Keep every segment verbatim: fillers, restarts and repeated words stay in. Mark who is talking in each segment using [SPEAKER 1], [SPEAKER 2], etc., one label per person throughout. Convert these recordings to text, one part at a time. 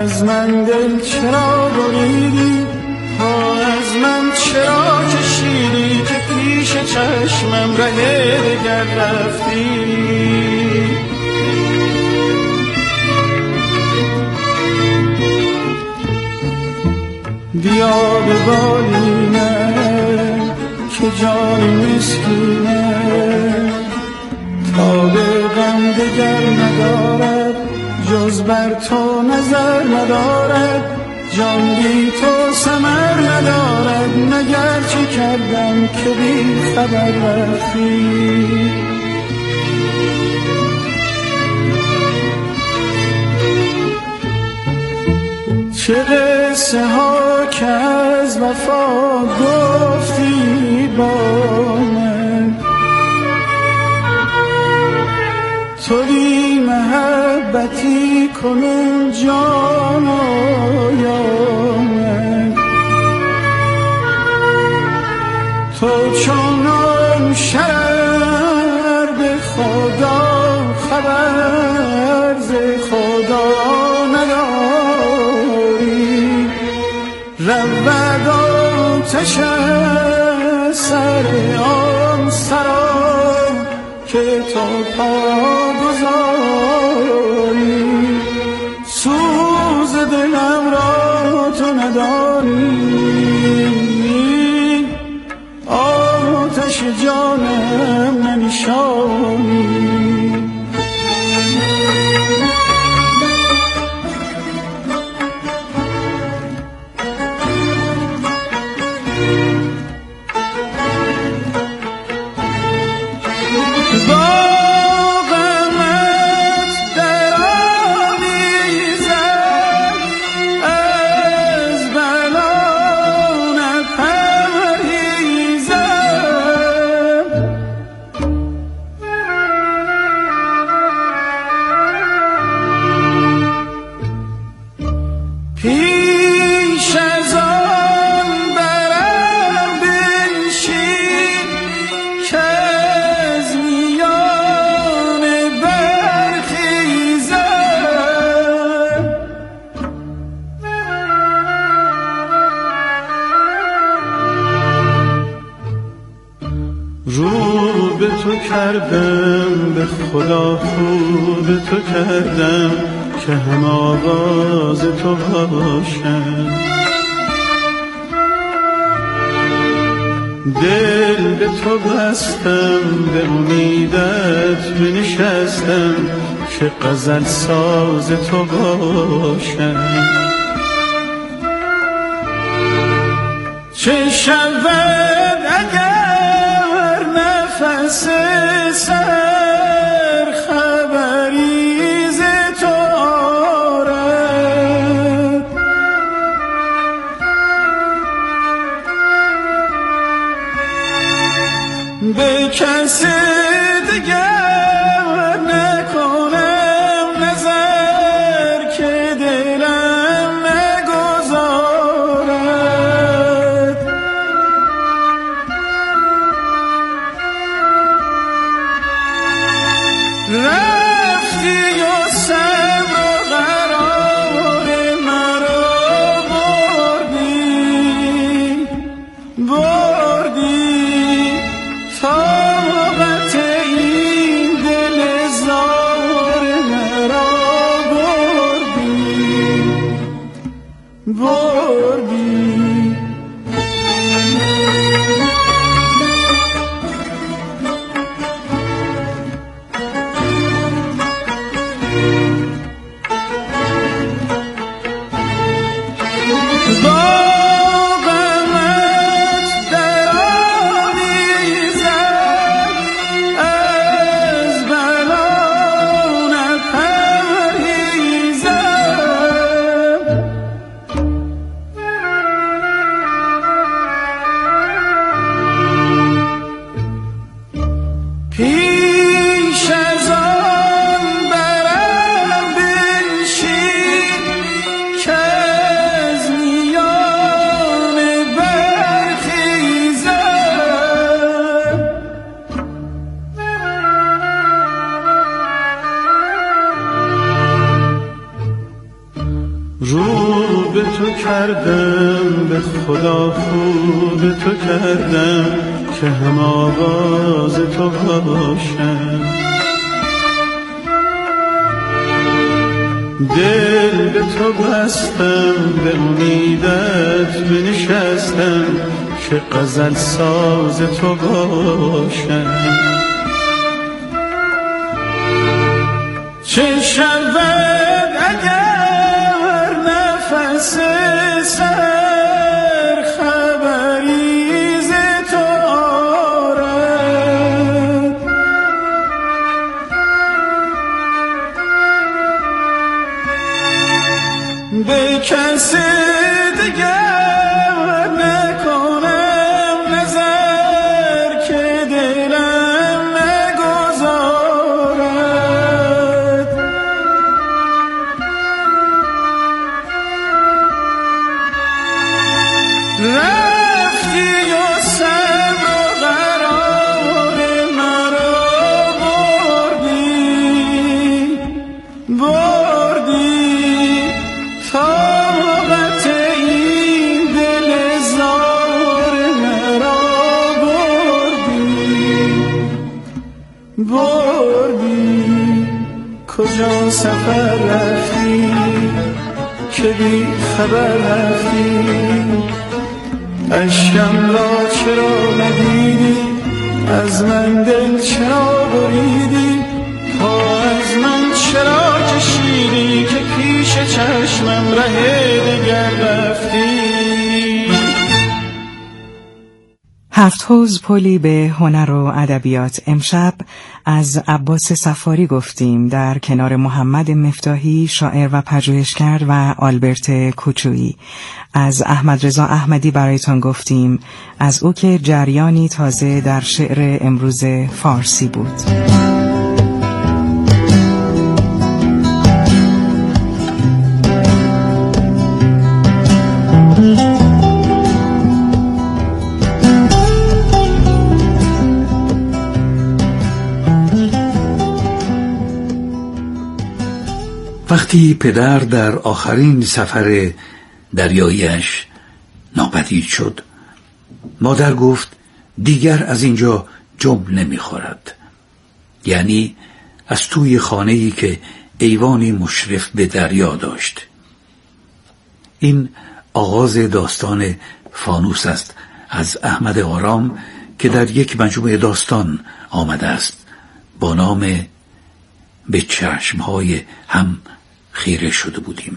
[SPEAKER 1] از من دل چرا بریدی، پا از من چرا کشیدی که پیش چشمم ره دگر رفتی. بیا به بالینه که جان مسکینه، تا به غم دگر ندارد جز بر تو نظر ندارد، جان بی تو ثمر ندارد، مگر چه کردم که بی خبر رفتی. چه قصه ها که از وفا گفتی با من، تو بی محبتی کنون جان یا من، تو چونان شرر به خدا خبر ز خدا نداری، رود آتش سر آن سرا که تو پا گذاری، سوز دلم را تو نداری، آتش جانم ننشانی. پیش از آن برم بنشین که از میان برخیزم، رو به تو کردم به خدا خو به تو کردم که هم آواز تو باشم، دل به تو بستم به امیدت بنشستم که غزل ساز تو باشم. چه شود اگر نفس سر خبری ز تو آرد، به کس دیگر نکنم نظر که دلم نگذارد، رفتی و صبر و قرار مرا بردی بردی، طاقت این دل زار مرا بردی بردی. پیش از آن برم بنشین که از میان رو به تو کردم، به خدا خو به تو کردم که هم آواز تو باشم. دل به تو بستم، به امیدت بنشستم که غزل ساز تو باشم. چه شود اگر نفس سر خبری ز تو آرد، به کسی دیگر نکنم نظر که دلم نگذارد. رفتی و سر و قرار مرا بردی بردی طاقت این دل زار مرا بردی بردی. کجا سفر رفتی که بی خبر رفتی؟ اشکم را چرا ندیدی؟ از من دل چرا بریدی؟ پا از من چرا کشیدی که پیش چشمم ره دگر رفتی؟
[SPEAKER 2] هفت حوض پلی به هنر و ادبیات. امشب از عباس صفاری گفتیم در کنار محمد مفتاحی شاعر و پژوهشگر و آلبرت کوچویی. از احمد رضا احمدی برایتان گفتیم، از او که جریانی تازه در شعر امروز فارسی بود.
[SPEAKER 3] وقتی پدر در آخرین سفر دریاییش ناپدید شد، مادر گفت دیگر از اینجا جنب نمیخورد. یعنی از توی خانه‌ای که ایوانی مشرف به دریا داشت. این آغاز داستان فانوس است از احمد آرام که در یک مجموعه داستان آمده است با نام به چشمهای هم خیره شده بودیم.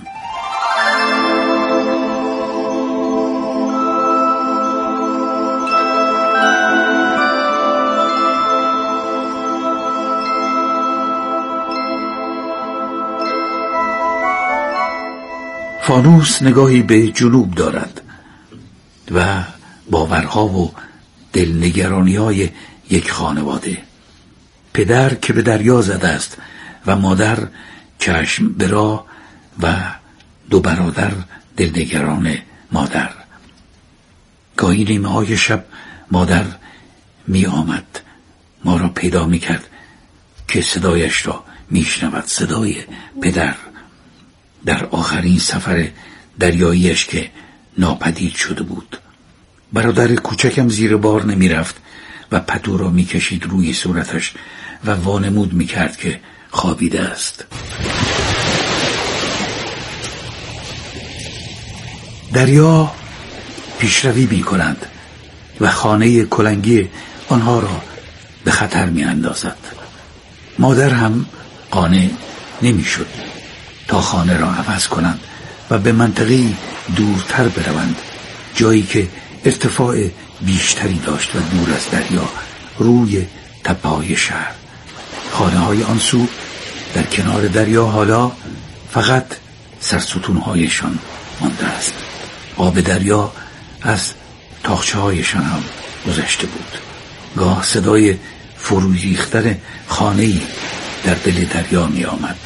[SPEAKER 3] فانوس نگاهی به جنوب دارد و باورها و دلنگرانی‌های یک خانواده. پدر که به دریا زده است و مادر چشم به راه و دو برادر دلنگران مادر. گاهی نیمه های شب مادر می آمد، ما را پیدا می کرد که صدایش را می شنود، صدای پدر در آخرین سفر دریاییش که ناپدید شده بود. برادر کوچکم زیر بار نمی رفت و پتو را می کشید روی صورتش و وانمود می کرد که خوابیده است. دریا پیشروی می کند و خانه کلنگی آنها را به خطر می اندازد. مادر هم قانع نمی شد تا خانه را عوض کنند و به منطقه‌ای دورتر بروند، جایی که ارتفاع بیشتری داشت و دور از دریا، روی تپه‌های شهر. خانه های آن سو در کنار دریا حالا فقط سرستونهایشان مانده است. آب دریا از تاقچه هایشان هم گذشته بود. گاه صدای فرو ریختن خانه‌ای در دل دریا می آمد.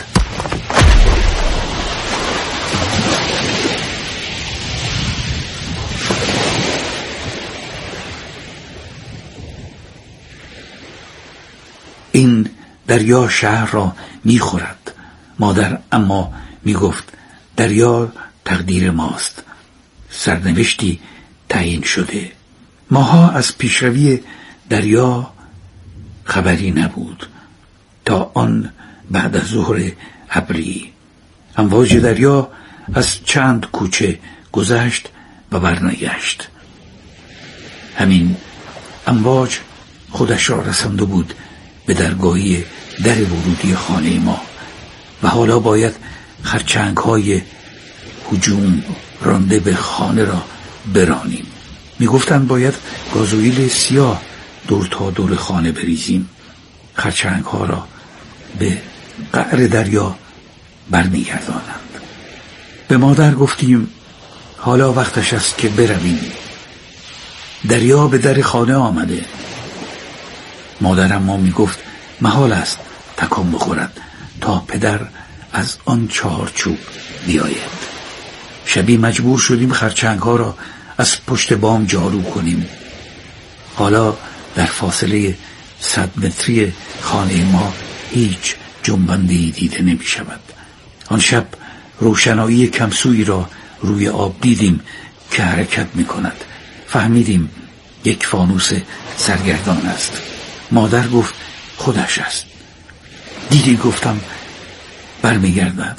[SPEAKER 3] این دریا شهر را می خورد. مادر اما می گفت دریا تقدیر ماست، سرنوشتی تعیین شده. ماها از پیشروی دریا خبری نبود تا آن بعد از ظهر ابری. امواج دریا از چند کوچه گذشت و برنگشت. همین امواج خودش را رسانده بود به درگاهی در ورودی خانه ما و حالا باید خرچنگ های هجوم رانده به خانه را برانیم. می گفتند باید گازوئیل سیاه دور تا دور خانه بریزیم، خرچنگ ها را به قعر دریا برمیگردانند. به مادر گفتیم حالا وقتش است که برویم، دریا به در خانه آمده. مادرم ما می گفت محال است تکان بخورد تا پدر از آن چهارچوب بیاید. شبی مجبور شدیم خرچنگ ها را از پشت بام جارو کنیم. حالا در فاصله صد متری خانه ما هیچ جنبنده‌ای دیده نمی شود. آن شب روشنایی کمسویی را روی آب دیدیم که حرکت می کند. فهمیدیم یک فانوس سرگردان است. مادر گفت خودش است. دیدی؟ گفتم برمی گردد.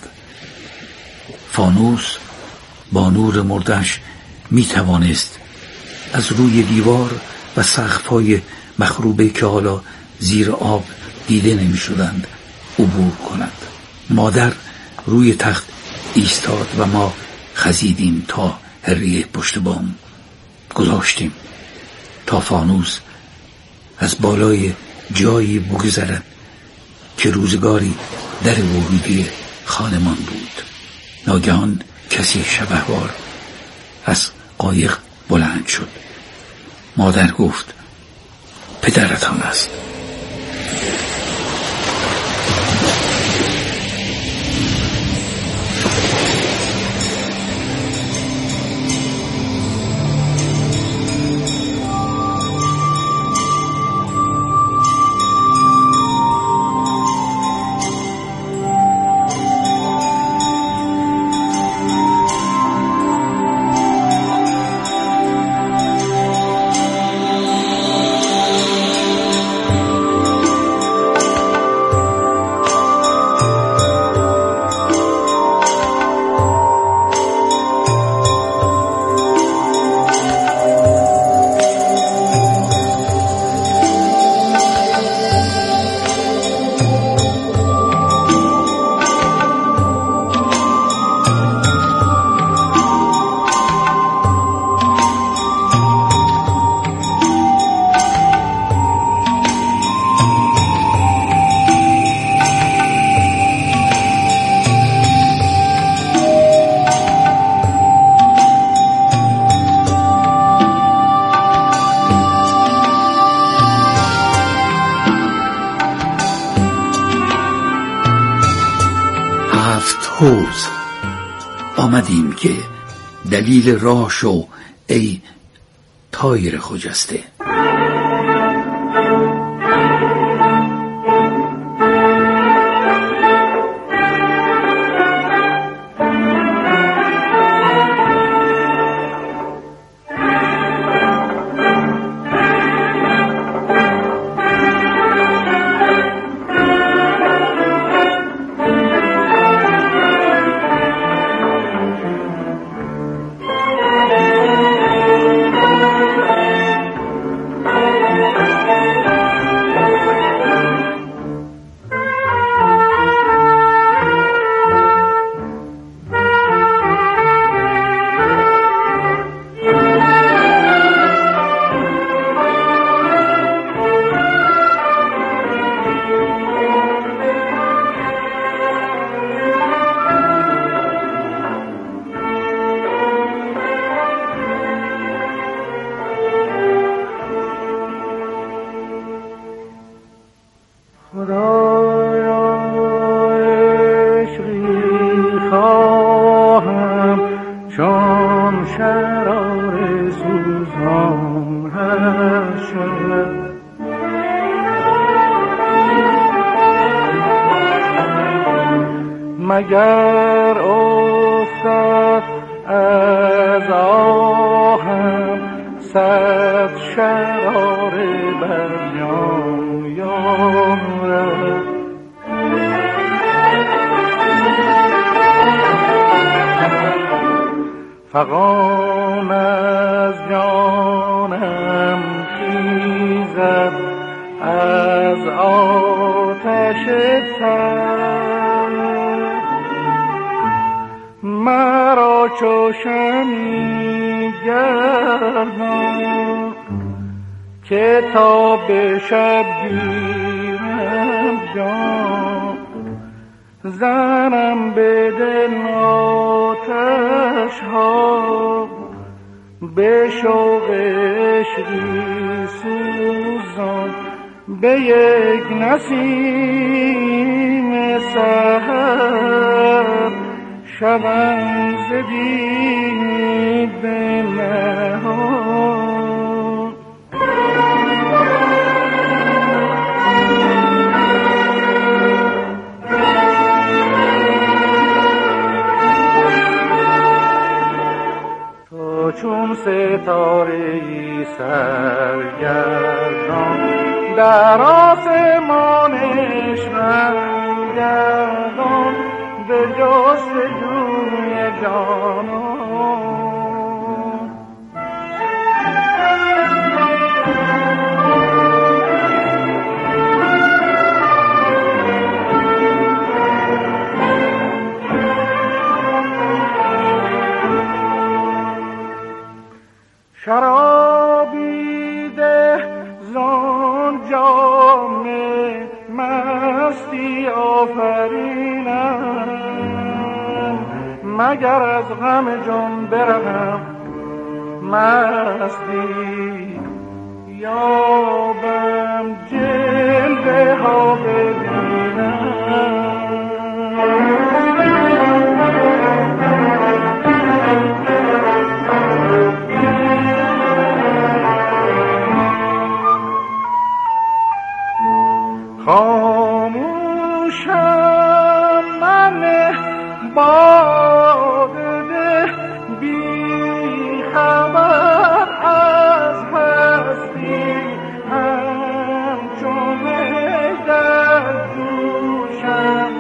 [SPEAKER 3] فانوس با نور مردش می توانست از روی دیوار و سقف‌های مخروبه که حالا زیر آب دیده نمی شدند عبور کند. مادر روی تخت ایستاد و ما خزیدیم تا هریه پشت بام گذاشتیم تا فانوس از بالای جایی بگذرد که روزگاری در ورودی خانمان بود. ناگهان کسی شبهوار از قایق بلند شد. مادر گفت پدرتان است. حوض آمدیم که دلیل راه شو ای طایر خجسته.
[SPEAKER 1] مگر افتد از آهم صد شراره بر جان یارد. فغان از جانم خیزد از آتش تن، مرا چو شمع گردان که تا به شب گیرم جان. زنم به دل آتش ها به شوق عشقی سوزان، به یک نسیم سحر شبم ز دید نهان. چون ستاره‌ای سرگردان در آسمان عشقم گردان، به جستجوی جانان. شرابی ده زان جام مستی آفرینم، مگر از غم جان برهم مستی یابم جلوه ها ببینم. خاموشم من باده بی خبر از هستی، همچون در جوشم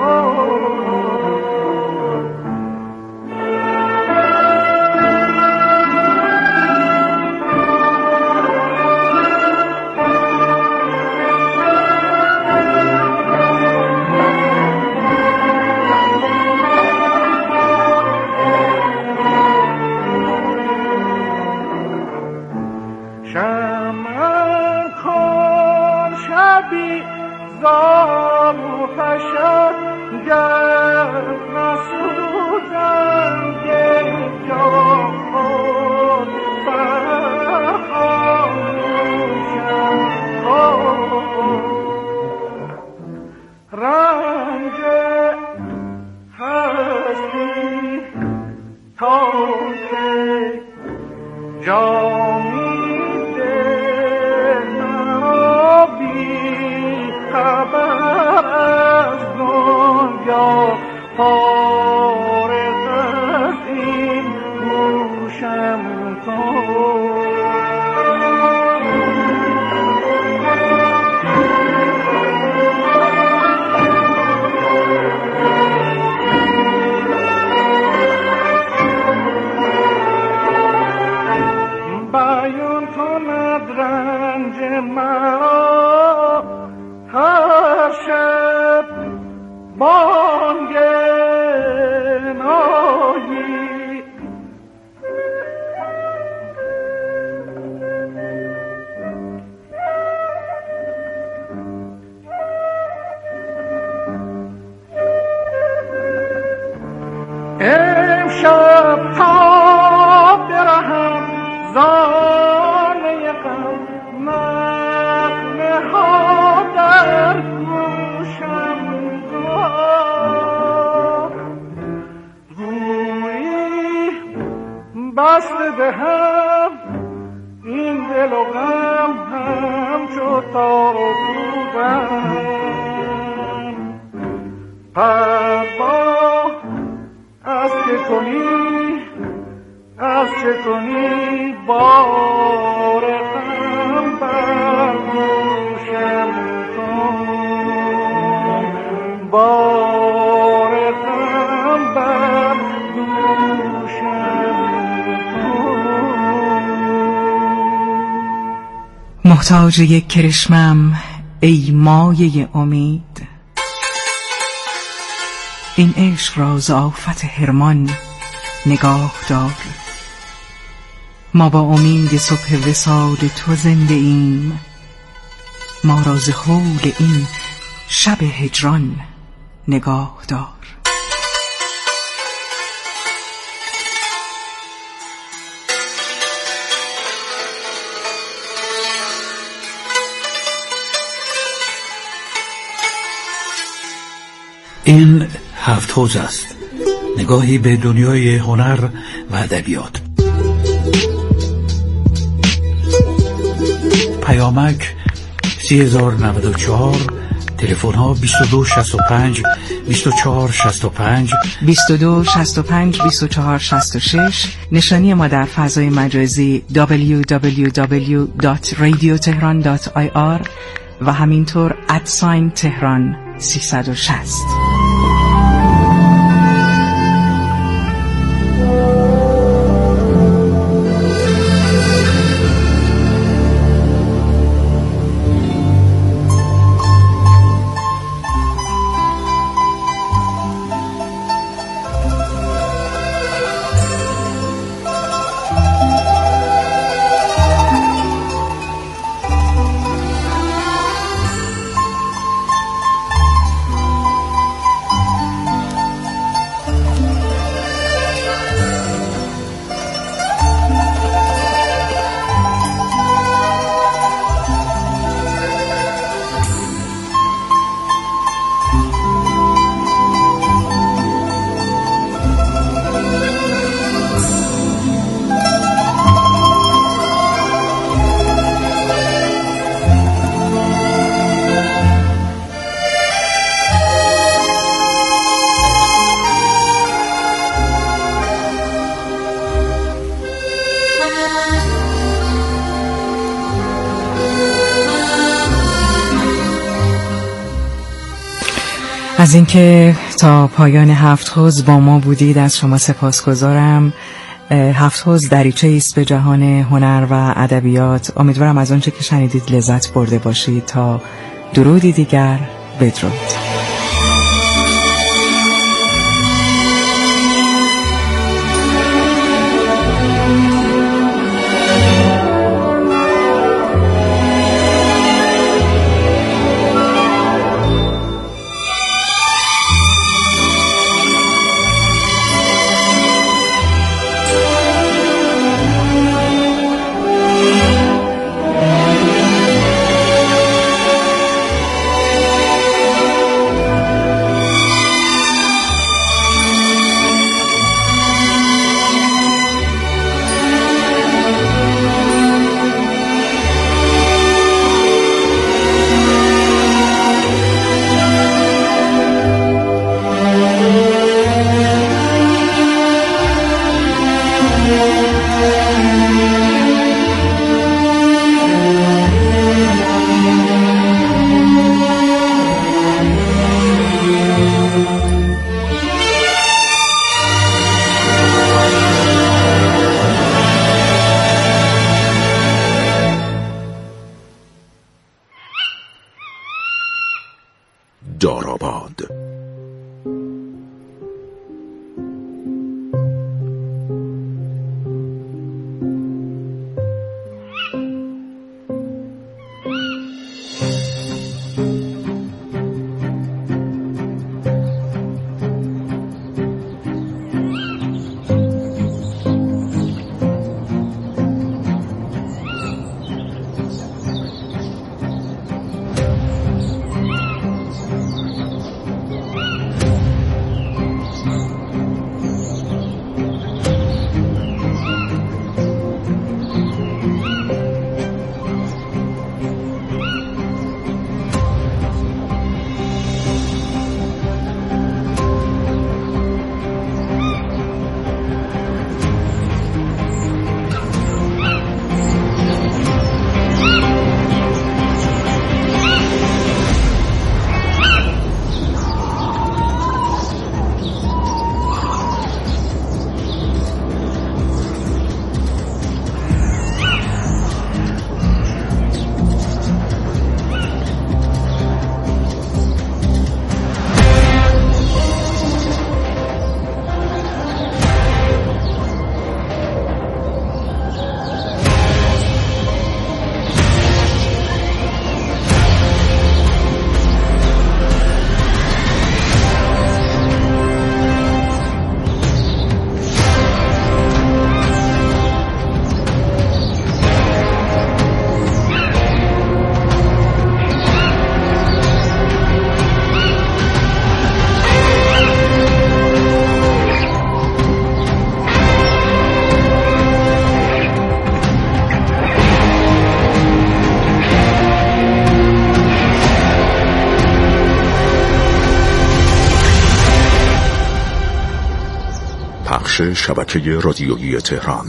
[SPEAKER 1] امشب تا برهم زانه غم، نغمه ها در گوشم گویی بسته دهم این دل و غم همچو تار و پودم. پروا از که کنی باز چه کنی بار غم بر دوشم کن بار غم بر دوشم کن.
[SPEAKER 2] محتاج یک کرشمم ای مایه امید، این عشق را ز آفت حرمان نگاه دار. ما با امید صبح وصال تو زنده ایم، ما را ز هول این شب هجران نگاه دار.
[SPEAKER 3] این هفت حوض است، نگاهی به دنیای هنر و ادبیات. پیامک سی هزار و نود و چهار، تلفن ها بیست و دو شصت و پنج بیست و چهار شصت و پنج
[SPEAKER 2] بیست و دو شصت و پنج بیست و چهار شصت و شش. نشانی ما در فضای مجازی دبلیو دبلیو دبلیو دات رادیو تهران دات آی آر و همینطور ادساین تهران سیصد و شصت. از اینکه تا پایان هفت حوض با ما بودید از شما سپاسگزارم. هفت حوض دریچه است به جهان هنر و ادبیات. امیدوارم از آنچه که شنیدید لذت برده باشید. تا درودی دیگر، بدرود.
[SPEAKER 4] داراباد. نمایش شبکه رادیویی تهران.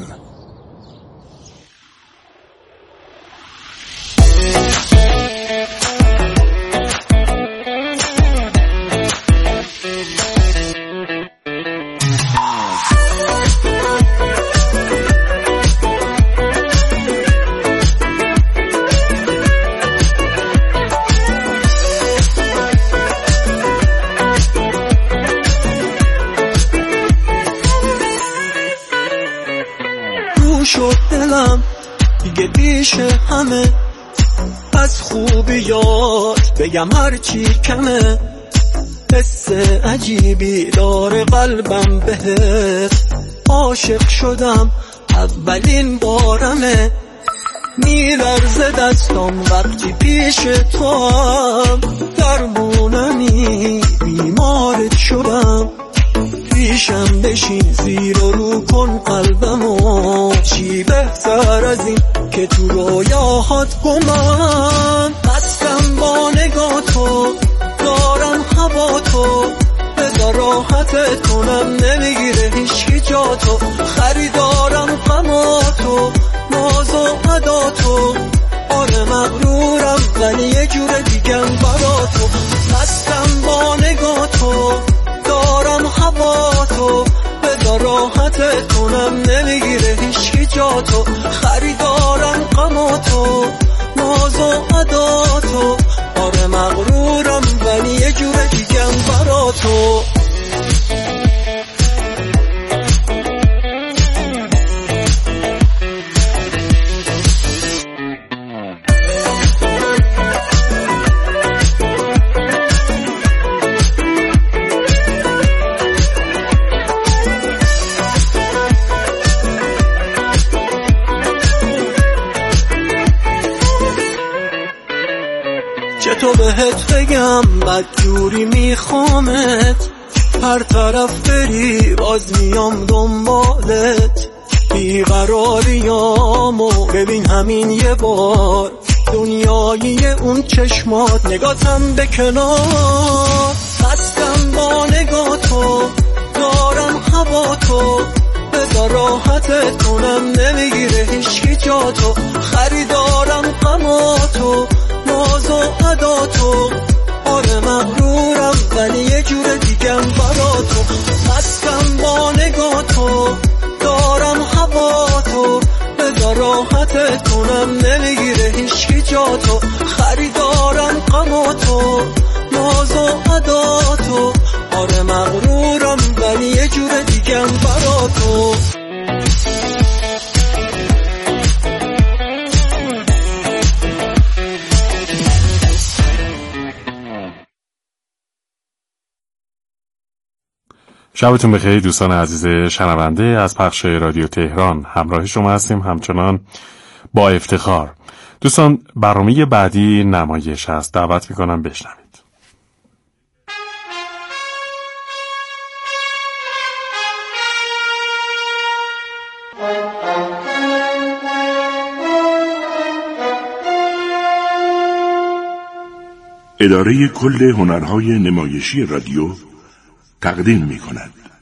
[SPEAKER 5] شد دلم دیگه بیش همه، از خوبیات بگم هرچی کمه. حس عجیبی داره قلبم بهت، عاشق شدم اولین بارمه. میلرزه دستم وقتی پیش تو هم، درمونمی بیمارت شدم. پیشم بشین زیر و رو کن قلبمو، چی بهتر از این که تو رویاهات گمم. مستم با نگاه تو، دارم هوا تو، بذار راحتت کنم نمیگیره هیچی جا تو. خریدارم غما تو، ناز و ادا تو، آره مغرورم ولی یه جور دیگم برا تو. مستم با نگاه تو، دارم هوا تو، بذار راحتت کنم نمیگیره هیچی جا تو. خریدارم غما تو، ناز و ادا تو، آره مغرورم ولی یه جور دیگم برا تو. تو بهت بگم بدجوری میخوامت، هر طرف بری باز میام دنبالت. بیقراریامو ببین همین یه بار، دنیایی اون چشمات نگاتم به کنار. هستم با نگاه تو، دارم هوا تو، بذار راحتت کنم نمیگیره هیچی جا تو. خریدارم غما تو، ناز و ادا تو، آره مغرورم ولی یه جور دیگم برا تو. مستم با نگاه تو، دارم هوا تو، بذار راحتت کنم نمیگیره هیچی جا تو. خریدارم غما تو، ناز و ادا تو، آره مغرورم ولی یه جور دیگم برا تو.
[SPEAKER 6] شبتون بخیر دوستان عزیز شنونده از پخش رادیو تهران. همراه شما هستیم همچنان با افتخار. دوستان برنامه بعدی نمایش هست، دعوت میکنم بشنوید.
[SPEAKER 4] اداره کل هنرهای نمایشی رادیو تقدیم می کند.